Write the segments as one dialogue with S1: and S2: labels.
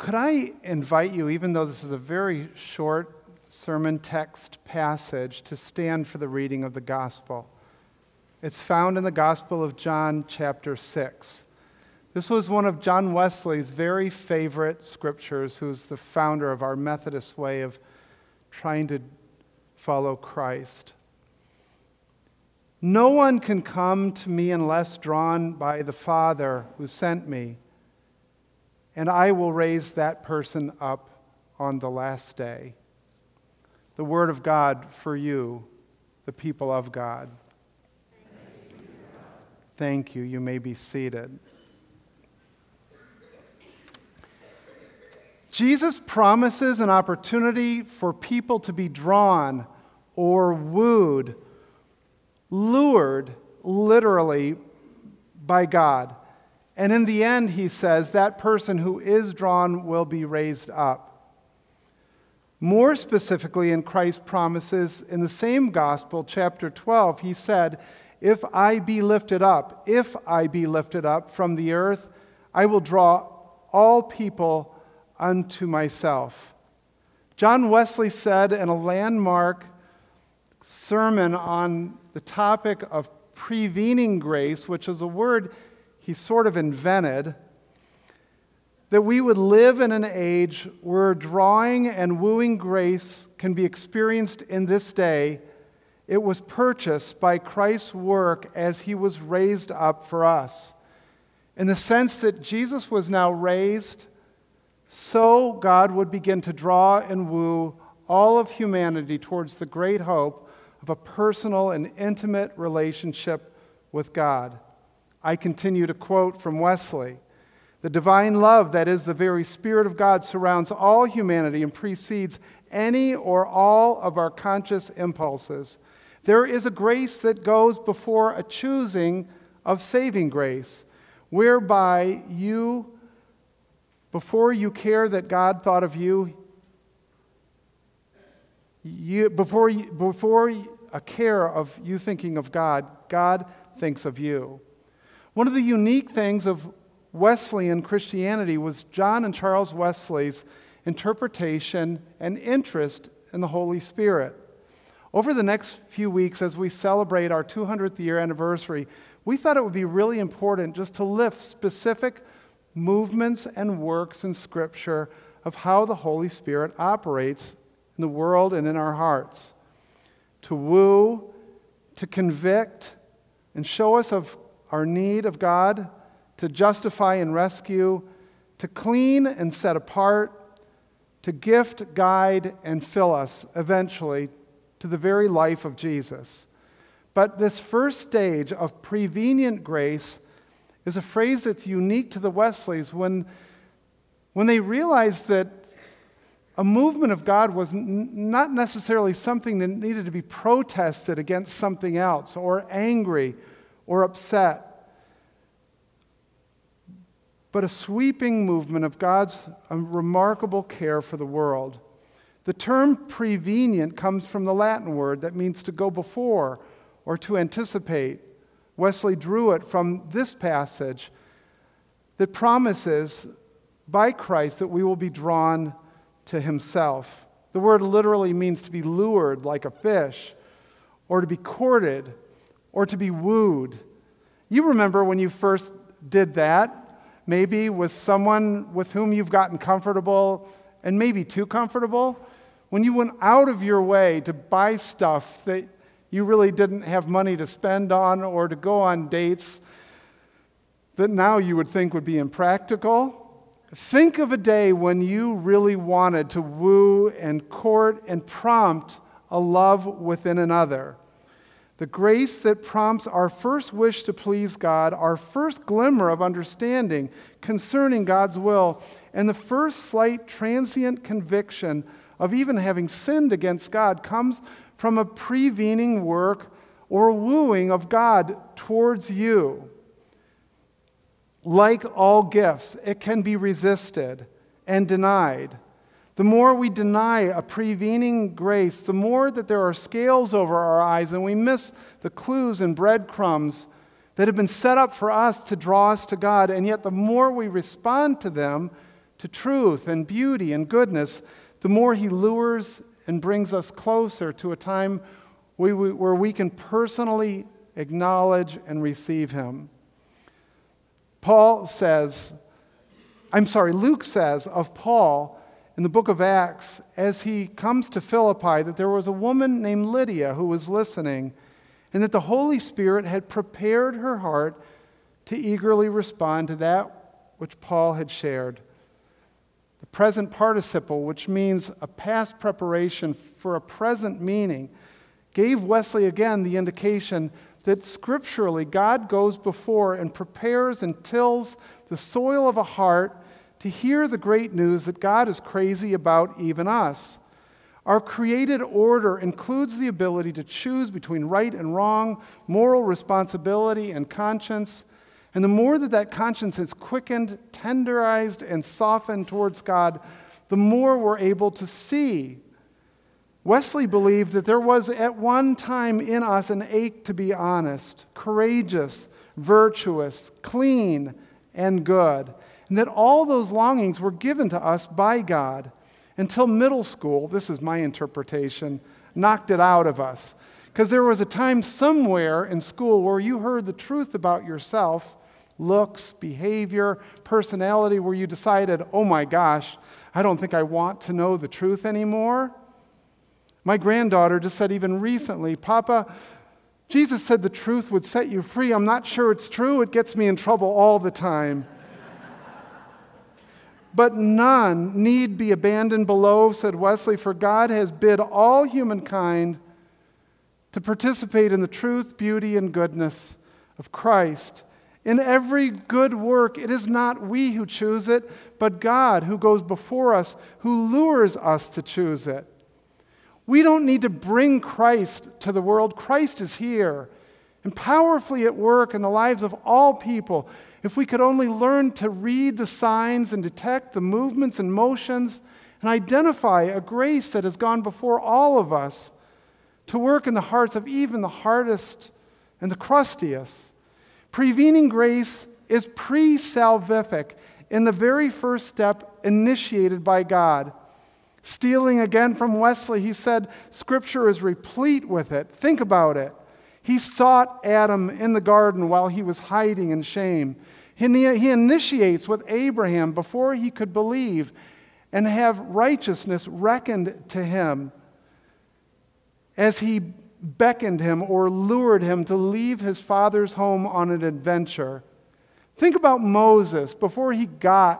S1: Could I invite you, even though this is a very short sermon text passage, to stand for the reading of the gospel? It's found in the Gospel of John, chapter 6. This was one of John Wesley's very favorite scriptures, who's the founder of our Methodist way of trying to follow Christ. No one can come to me unless drawn by the Father who sent me, and I will raise that person up on the last day. The word of God for you, the people of God. Thank you. You may be seated. Jesus promises an opportunity for people to be drawn or wooed, lured, literally, by God. And in the end, he says, that person who is drawn will be raised up. More specifically, in Christ's promises in the same gospel, chapter 12, he said, if I be lifted up from the earth, I will draw all people unto myself. John Wesley said in a landmark sermon on the topic of prevening grace, which is a word he sort of invented, that we would live in an age where drawing and wooing grace can be experienced in this day. It was purchased by Christ's work as he was raised up for us. In the sense that Jesus was now raised, so God would begin to draw and woo all of humanity towards the great hope of a personal and intimate relationship with God. I continue to quote from Wesley, the divine love, that is the very Spirit of God, surrounds all humanity and precedes any or all of our conscious impulses. There is a grace that goes before a choosing of saving grace, whereby you, before you care that God thought of you, before a care of you thinking of God, God thinks of you. One of the unique things of Wesleyan Christianity was John and Charles Wesley's interpretation and interest in the Holy Spirit. Over the next few weeks, as we celebrate our 200th year anniversary, we thought it would be really important just to lift specific movements and works in Scripture of how the Holy Spirit operates in the world and in our hearts. To woo, to convict, and show us of our need of God, to justify and rescue, to clean and set apart, to gift, guide, and fill us eventually to the very life of Jesus. But this first stage of prevenient grace is a phrase that's unique to the Wesleys when they realized that a movement of God was not necessarily something that needed to be protested against something else or angry or upset, but a sweeping movement of God's remarkable care for the world. The term prevenient comes from the Latin word that means to go before or to anticipate. Wesley drew it from this passage that promises by Christ that we will be drawn to himself. The word literally means to be lured like a fish, or to be courted, or to be wooed. You remember when you first did that, maybe with someone with whom you've gotten comfortable and maybe too comfortable, when you went out of your way to buy stuff that you really didn't have money to spend on, or to go on dates that now you would think would be impractical. Think of a day when you really wanted to woo and court and prompt a love within another. The grace that prompts our first wish to please God, our first glimmer of understanding concerning God's will, and the first slight transient conviction of even having sinned against God comes from a prevening work or wooing of God towards you. Like all gifts, it can be resisted and denied. The more we deny a prevening grace, the more that there are scales over our eyes and we miss the clues and breadcrumbs that have been set up for us to draw us to God. And yet the more we respond to them, to truth and beauty and goodness, the more he lures and brings us closer to a time where we can personally acknowledge and receive him. Luke says of Paul in the book of Acts, as he comes to Philippi, that there was a woman named Lydia who was listening, and that the Holy Spirit had prepared her heart to eagerly respond to that which Paul had shared. The present participle, which means a past preparation for a present meaning, gave Wesley again the indication that scripturally God goes before and prepares and tills the soil of a heart to hear the great news that God is crazy about even us. Our created order includes the ability to choose between right and wrong, moral responsibility and conscience. And the more that conscience is quickened, tenderized, and softened towards God, the more we're able to see. Wesley believed that there was at one time in us an ache to be honest, courageous, virtuous, clean, and good, and that all those longings were given to us by God until middle school, this is my interpretation, knocked it out of us. Because there was a time somewhere in school where you heard the truth about yourself, looks, behavior, personality, where you decided, oh my gosh, I don't think I want to know the truth anymore. My granddaughter just said even recently, Papa, Jesus said the truth would set you free. I'm not sure it's true. It gets me in trouble all the time. But none need be abandoned below, said Wesley, for God has bid all humankind to participate in the truth, beauty, and goodness of Christ. In every good work, it is not we who choose it, but God who goes before us, who lures us to choose it. We don't need to bring Christ to the world. Christ is here and powerfully at work in the lives of all people. If we could only learn to read the signs and detect the movements and motions and identify a grace that has gone before all of us to work in the hearts of even the hardest and the crustiest. Prevening grace is pre-salvific in the very first step initiated by God. Stealing again from Wesley, he said, Scripture is replete with it. Think about it. He sought Adam in the garden while he was hiding in shame. He initiates with Abraham before he could believe and have righteousness reckoned to him as he beckoned him or lured him to leave his father's home on an adventure. Think about Moses before he got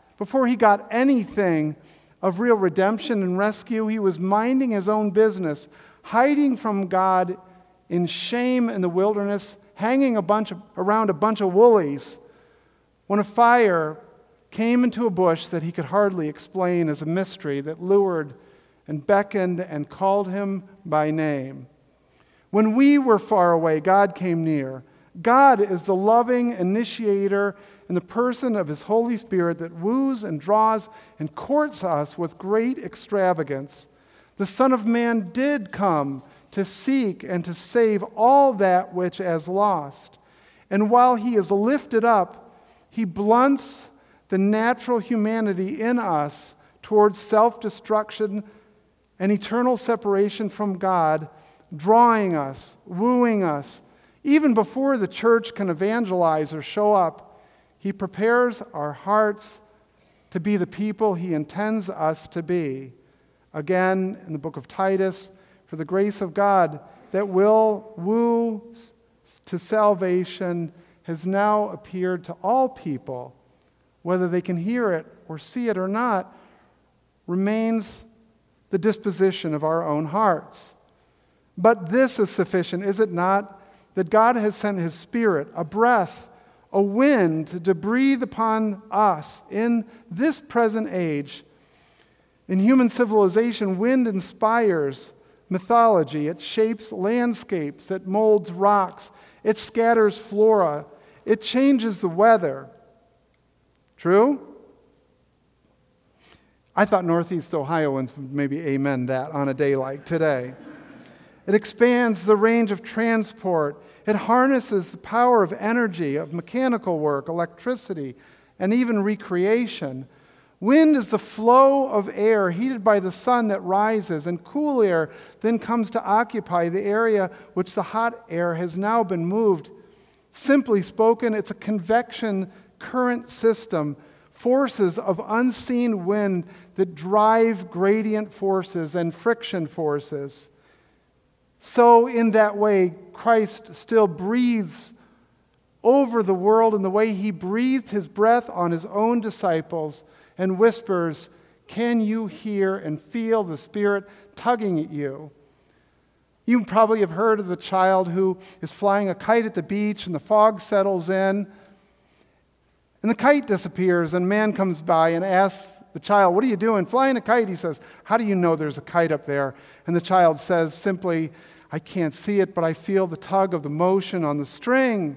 S1: anything of real redemption and rescue. He was minding his own business, hiding from God in shame in the wilderness, hanging around a bunch of woolies, when a fire came into a bush that he could hardly explain as a mystery that lured and beckoned and called him by name. When we were far away, God came near. God is the loving initiator in the person of his Holy Spirit that woos and draws and courts us with great extravagance. The Son of Man did come to seek and to save all that which is lost. And while he is lifted up, he blunts the natural humanity in us towards self-destruction and eternal separation from God, drawing us, wooing us. Even before the church can evangelize or show up, he prepares our hearts to be the people he intends us to be. Again, in the book of Titus, for the grace of God that will woo to salvation has now appeared to all people, whether they can hear it or see it or not, remains the disposition of our own hearts. But this is sufficient, is it not, that God has sent his Spirit, a breath, a wind to breathe upon us in this present age. In human civilization, wind inspires mythology. It shapes landscapes. It molds rocks. It scatters flora. It changes the weather. True? I thought Northeast Ohioans would maybe amen that on a day like today. It expands the range of transport. It harnesses the power of energy, of mechanical work, electricity, and even recreation. Wind is the flow of air heated by the sun that rises, and cool air then comes to occupy the area which the hot air has now been moved. Simply spoken, it's a convection current system, forces of unseen wind that drive gradient forces and friction forces. So in that way, Christ still breathes over the world in the way he breathed his breath on his own disciples and whispers, "Can you hear and feel the Spirit tugging at you?" You probably have heard of the child who is flying a kite at the beach and the fog settles in and the kite disappears and a man comes by and asks the child, "What are you doing?" "Flying a kite." He says, "How do you know there's a kite up there?" And the child says simply, "I can't see it, but I feel the tug of the motion on the string."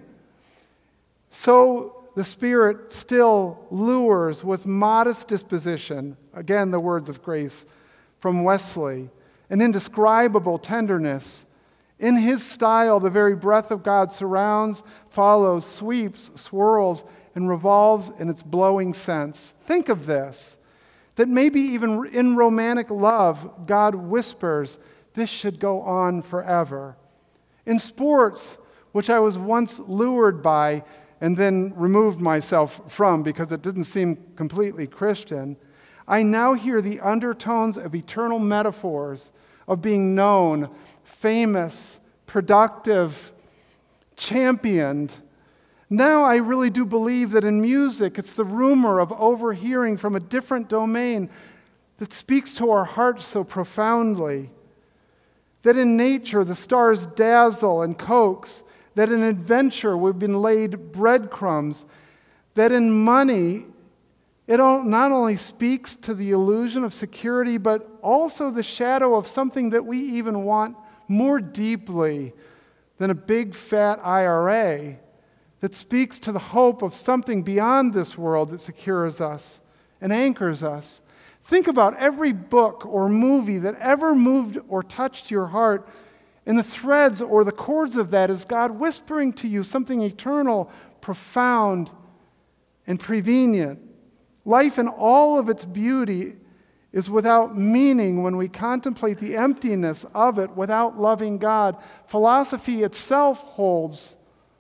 S1: So the Spirit still lures with modest disposition, again the words of grace from Wesley, an indescribable tenderness. In his style, the very breath of God surrounds, follows, sweeps, swirls, and revolves in its blowing sense. Think of this, that maybe even in romantic love, God whispers, this should go on forever. In sports, which I was once lured by and then removed myself from because it didn't seem completely Christian, I now hear the undertones of eternal metaphors of being known, famous, productive, championed. Now I really do believe that in music, it's the rumor of overhearing from a different domain that speaks to our hearts so profoundly. That in nature, the stars dazzle and coax. That in adventure, we've been laid breadcrumbs. That in money, it not only speaks to the illusion of security, but also the shadow of something that we even want more deeply than a big fat IRA, that speaks to the hope of something beyond this world that secures us and anchors us. Think about every book or movie that ever moved or touched your heart, and the threads or the chords of that is God whispering to you something eternal, profound, and prevenient. Life in all of its beauty is without meaning when we contemplate the emptiness of it without loving God. Philosophy itself holds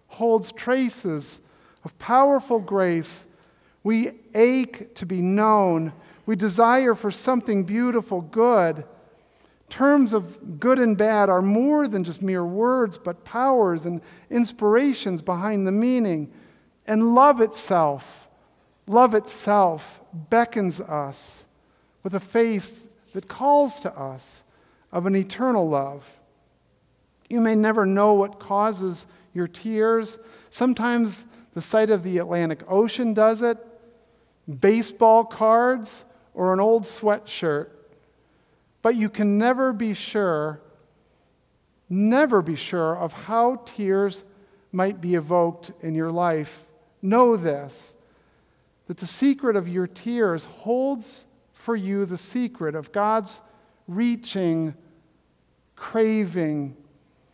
S1: traces of powerful grace. We ache to be known. We desire for something beautiful, good. Terms of good and bad are more than just mere words, but powers and inspirations behind the meaning. And love itself beckons us with a face that calls to us of an eternal love. You may never know what causes your tears. Sometimes the sight of the Atlantic Ocean does it, baseball cards, or an old sweatshirt. But you can never be sure of how tears might be evoked in your life. Know this, that the secret of your tears holds for you the secret of God's reaching, craving,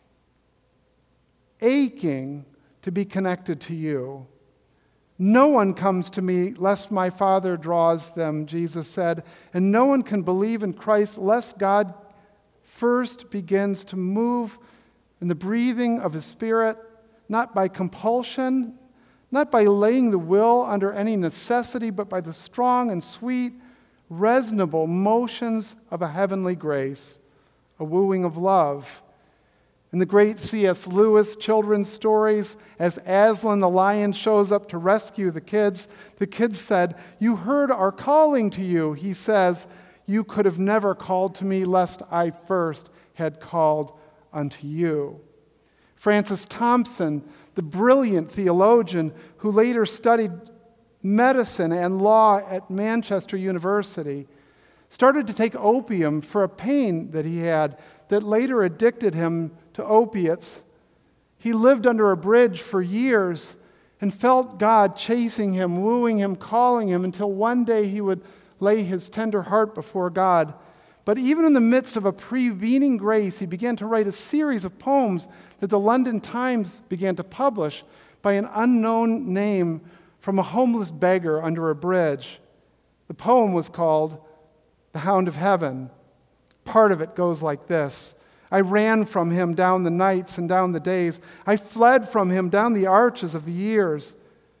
S1: aching to be connected to you. No one comes to me lest my Father draws them, Jesus said, and no one can believe in Christ lest God first begins to move in the breathing of His Spirit, not by compulsion, not by laying the will under any necessity, but by the strong and sweet, resonable motions of a heavenly grace, a wooing of love. In the great C.S. Lewis children's stories, as Aslan the lion shows up to rescue the kids said, "You heard our calling to you." He says, "You could have never called to me lest I first had called unto you." Francis Thompson, the brilliant theologian who later studied medicine and law at Manchester University, started to take opium for a pain that he had that later addicted him to opiates. He lived under a bridge for years and felt God chasing him, wooing him, calling him, until one day he would lay his tender heart before God. But even in the midst of a prevening grace, he began to write a series of poems that the London Times began to publish by an unknown name from a homeless beggar under a bridge. The poem was called The Hound of Heaven. Part of it goes like this. I ran from him down the nights and down the days. I fled from him down the arches of the years.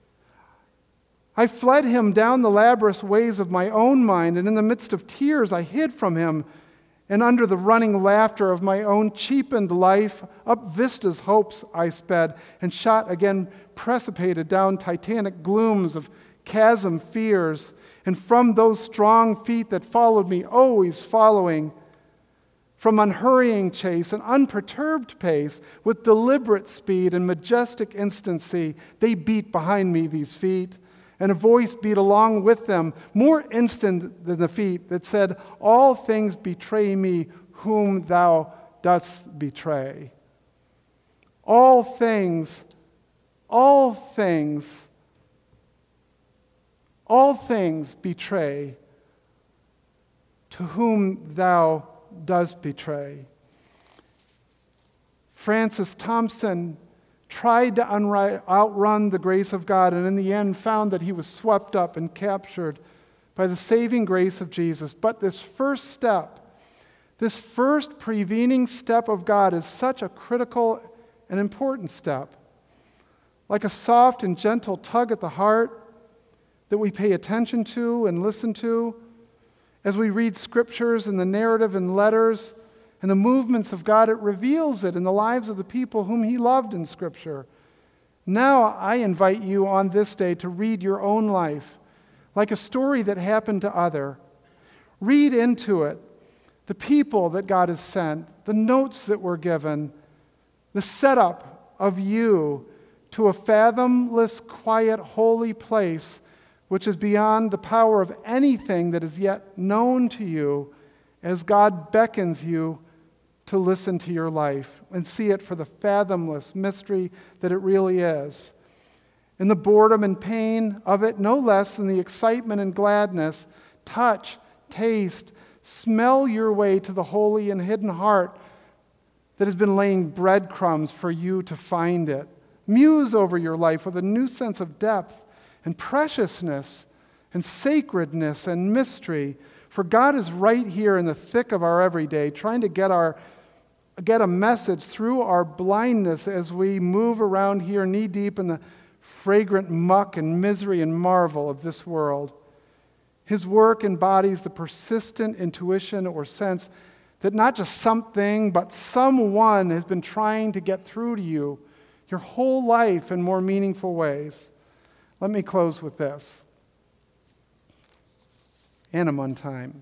S1: I fled him down the laborious ways of my own mind, and in the midst of tears I hid from him, and under the running laughter of my own cheapened life, up vistas hopes I sped, and shot again precipitated down titanic glooms of chasm fears, and from those strong feet that followed me, always following, from unhurrying chase and unperturbed pace, with deliberate speed and majestic instancy, they beat behind me, these feet, and a voice beat along with them, more instant than the feet, that said, all things betray me whom thou dost betray. All things betray to whom thou dost betray. Francis Thompson tried to outrun the grace of God, and in the end found that he was swept up and captured by the saving grace of Jesus. But this first step, this first prevening step of God is such a critical and important step. Like a soft and gentle tug at the heart that we pay attention to and listen to as we read scriptures and the narrative and letters and the movements of God, it reveals it in the lives of the people whom he loved in Scripture. Now I invite you on this day to read your own life like a story that happened to other. Read into it the people that God has sent, the notes that were given, the setup of you to a fathomless, quiet, holy place which is beyond the power of anything that is yet known to you, as God beckons you to listen to your life and see it for the fathomless mystery that it really is. In the boredom and pain of it, no less than the excitement and gladness, touch, taste, smell your way to the holy and hidden heart that has been laying breadcrumbs for you to find it. Muse over your life with a new sense of depth and preciousness and sacredness and mystery. For God is right here in the thick of our everyday, trying to get a message through our blindness as we move around here knee-deep in the fragrant muck and misery and marvel of this world. His work embodies the persistent intuition or sense that not just something, but someone has been trying to get through to you your whole life in more meaningful ways. Let me close with this. And one time.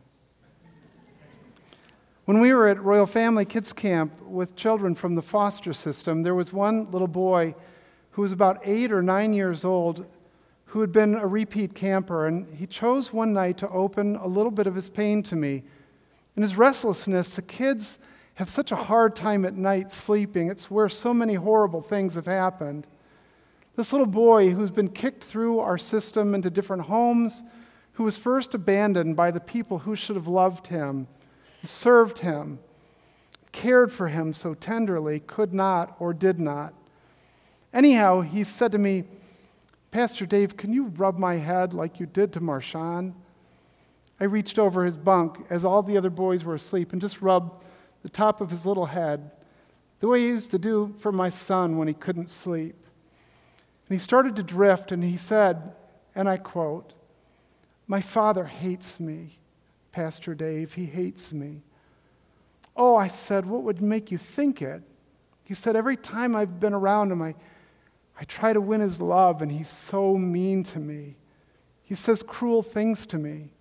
S1: When we were at Royal Family Kids Camp with children from the foster system, there was one little boy who was about 8 or 9 years old who had been a repeat camper, and he chose one night to open a little bit of his pain to me. In his restlessness, the kids have such a hard time at night sleeping. It's where so many horrible things have happened. This little boy who's been kicked through our system into different homes, who was first abandoned by the people who should have loved him, served him, cared for him so tenderly, could not or did not. Anyhow, he said to me, "Pastor Dave, can you rub my head like you did to Marshawn?" I reached over his bunk as all the other boys were asleep and just rubbed the top of his little head, the way he used to do for my son when he couldn't sleep. And he started to drift, and he said, and I quote, "My father hates me, Pastor Dave, he hates me." "Oh," I said, "what would make you think it?" He said, "Every time I've been around him, I try to win his love, and he's so mean to me. He says cruel things to me."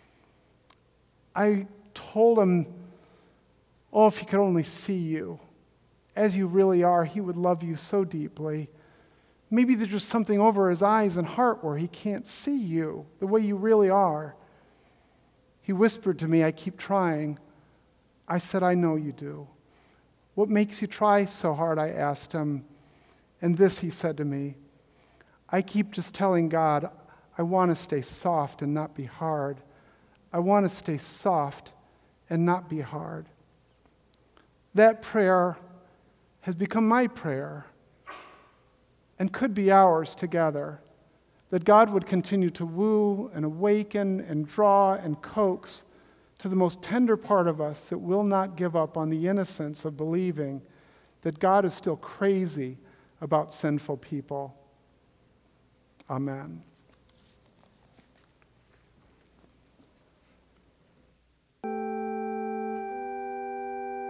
S1: I told him, "Oh, if he could only see you as you really are, he would love you so deeply. Maybe there's just something over his eyes and heart where he can't see you the way you really are." He whispered to me, "I keep trying." I said, "I know you do." "What makes you try so hard?" I asked him. And this he said to me, "I keep just telling God, I want to stay soft and not be hard. I want to stay soft and not be hard." That prayer has become my prayer and could be ours together. that God would continue to woo and awaken and draw and coax to the most tender part of us that will not give up on the innocence of believing that God is still crazy about sinful people. Amen.